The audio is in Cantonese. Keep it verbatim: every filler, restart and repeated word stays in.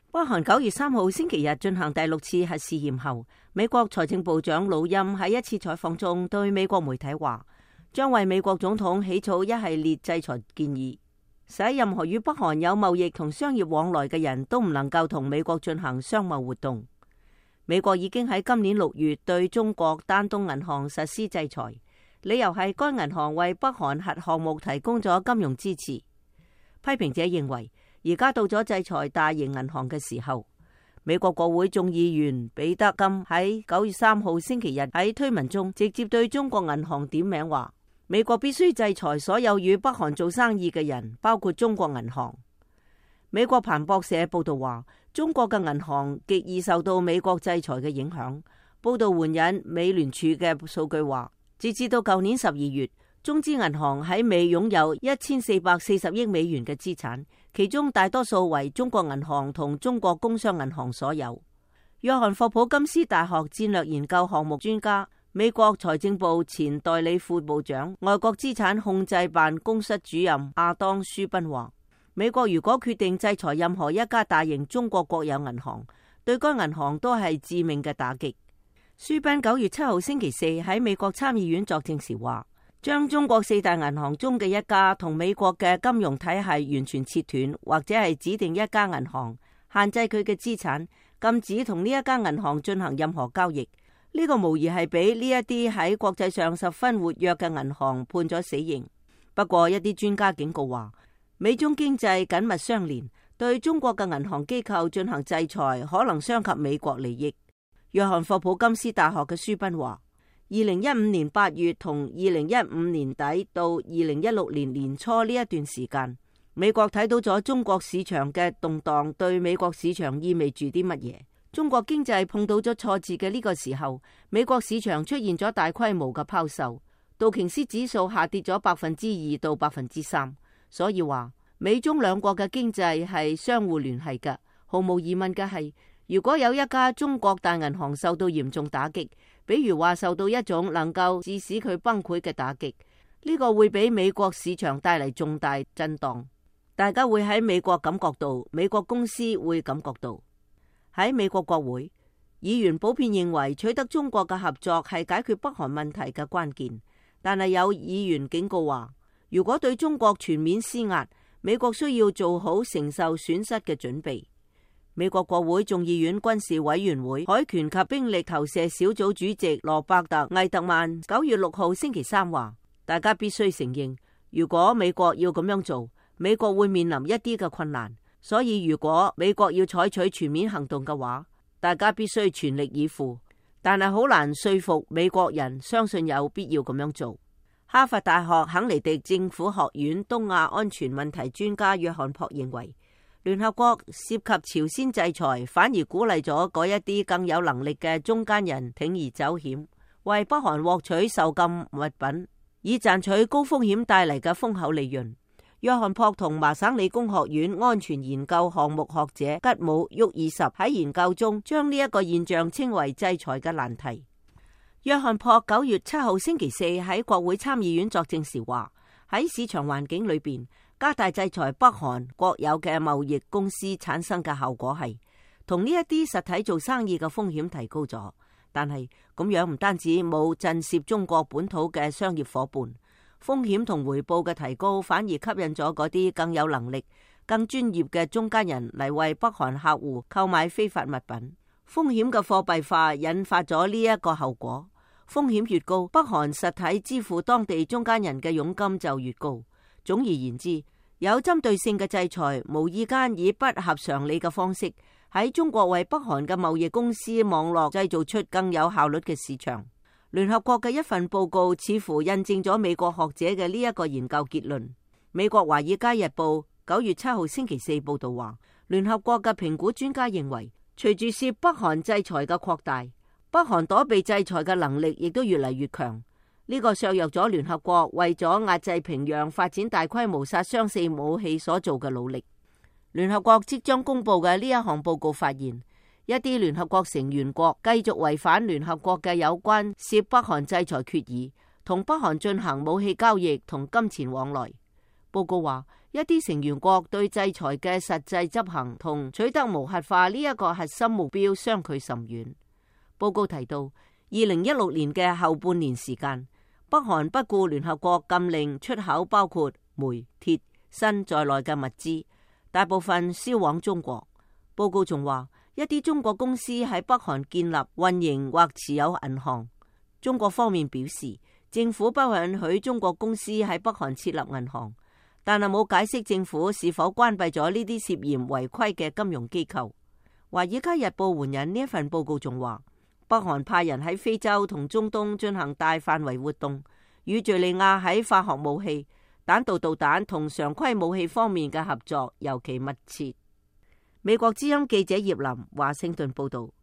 北韓九月三號星期日進行第六次核試驗後，美國財政部長魯欽喺一次採訪中對美國媒體話，將為美國總統起草一系列制裁建議，使任何與北韓有貿易同商業往來嘅人都唔能夠同美國進行商貿活動。美國已經喺今年六月對中國丹東銀行實施制裁，理由係該銀行為北韓核項目提供咗金融支持。批評者認為，而家到咗制裁大型銀行嘅時候。美國國會眾議員彼得金喺九月三號星期日喺推文中直接對中國銀行點名話，美國必須制裁所有與北韓做生意嘅人，包括中國銀行。美國彭博社報道話，中國嘅銀行極易受到美國制裁嘅影響。報道援引美聯儲嘅數據話，截至到舊年十二月，中資銀行喺美擁有一千四百四十億美元嘅資產，其中大多數為中國銀行同中國工商銀行所有。約翰霍普金斯大學戰略研究項目專家、美國財政部前代理副部長、外國資產控制辦公室主任亞當舒賓話，美國如果決定制裁任何一家大型中國國有銀行，對該銀行都係致命嘅打擊。舒賓九月七號星期四喺美國參議院作證時話，將中國四大銀行中嘅一家同美國嘅金融體系完全切斷，或者係指定一家銀行限制佢嘅資產，禁止同呢一家銀行進行任何交易。呢、這個無疑係俾呢一啲喺國際上十分活躍嘅銀行判咗死刑。不過一啲專家警告話，美中經濟緊密相連，對中國嘅銀行機構進行制裁可能傷及美國利益。約翰霍普金斯大學嘅舒賓話，二零一五年八月同二零一五年底到二零一六年年初呢一段時間，美國睇到咗中國市場嘅動盪對美國市場意味住啲乜嘢。中國經濟碰到咗挫折嘅呢個時候，美國市場出現咗大規模嘅拋售，道瓊斯指數下跌咗百分之二到百分之三。所以話美中兩國嘅經濟係相互聯繫嘅。毫無疑問嘅係，如果有一家中國大銀行受到嚴重打擊，比如話受到一種能夠致使佢崩潰嘅打擊，呢個會俾美國市場帶嚟重大震盪。大家會喺美國感覺到，美國公司會感覺到。喺美國國會，議員普遍認為取得中國嘅合作係解決北韓問題嘅關鍵，但係有議員警告話，如果對中國全面施壓，美國需要做好承受損失嘅準備。美國國會眾議院軍事委員會海權及兵力投射小組主席羅伯特·魏特曼九月六號星期三話，大家必須承認，如果美國要咁樣做，美國會面臨一啲嘅困難。所以如果美國要採取全面行動嘅話，大家必須全力以赴。但係好難說服美國人相信有必要咁樣做。哈佛大學肯尼迪政府學院東亞安全問題專家約翰珀認為，聯合國涉及朝鮮制裁，反而鼓勵咗嗰一啲更有能力嘅中間人鋌而走險，為北韓獲取受禁物品，以賺取高風險帶嚟嘅豐厚利潤。約翰珀同麻省理工學院安全研究項目學者吉姆沃爾什喺研究中將呢一個現象稱為制裁嘅難題。約翰珀九月七號星期四喺國會參議院作證時話，喺市場環境裏邊，加大制裁北韓國有嘅貿易公司產生嘅效果係，同呢一啲實體做生意嘅風險提高咗。但係咁樣唔單止冇震懾中國本土嘅商業夥伴，風險同回報嘅提高反而吸引咗嗰啲更有能力、更專業嘅中間人嚟為北韓客戶購買非法物品。風險嘅貨幣化引發咗呢一個後果。風險越高，北韓實體支付當地中間人嘅佣金就越高。總而言之，有針對性嘅制裁無意間以不合常理嘅方式喺中國為北韓嘅貿易公司網絡製造出更有效率嘅市場。聯合國嘅一份報告似乎印證咗美國學者嘅呢一個研究結論。美國華爾街日報九月七號星期四報道話，聯合國嘅評估專家認為，隨住涉北韓制裁嘅擴大，北韓躲避制裁嘅能力亦都越嚟越強。呢個削弱咗聯合國為咗壓制平壤發展大規模殺傷性武器所做嘅努力。聯合國即將公布嘅呢一項報告發現，一啲聯合國成員國繼續違反聯合國嘅有關涉北韓制裁決議，同北韓進行武器交易同金錢往來。報告話， 一啲成員國對制裁嘅實際執行同取得無核化呢一個核心目標相距甚遠。報告提到，二零一六年嘅後半年時間，北韓不顧聯合國禁令出口包括煤、鐵、鋅在內嘅物資，大部分銷往中國。報告仲話，一啲中國公司喺北韓建立、運營或持有銀行。中國方面表示，政府不允許中國公司喺北韓設立銀行，但係冇解釋政府是否關閉咗呢啲涉嫌違規嘅金融機構。華爾街日報援引呢一份報告仲話，北韓派人喺非洲同中東進行大範圍活動，與敘利亞喺化學武器、彈道導彈同常規武器方面嘅合作尤其密切。美國之音記者葉林華盛頓報道。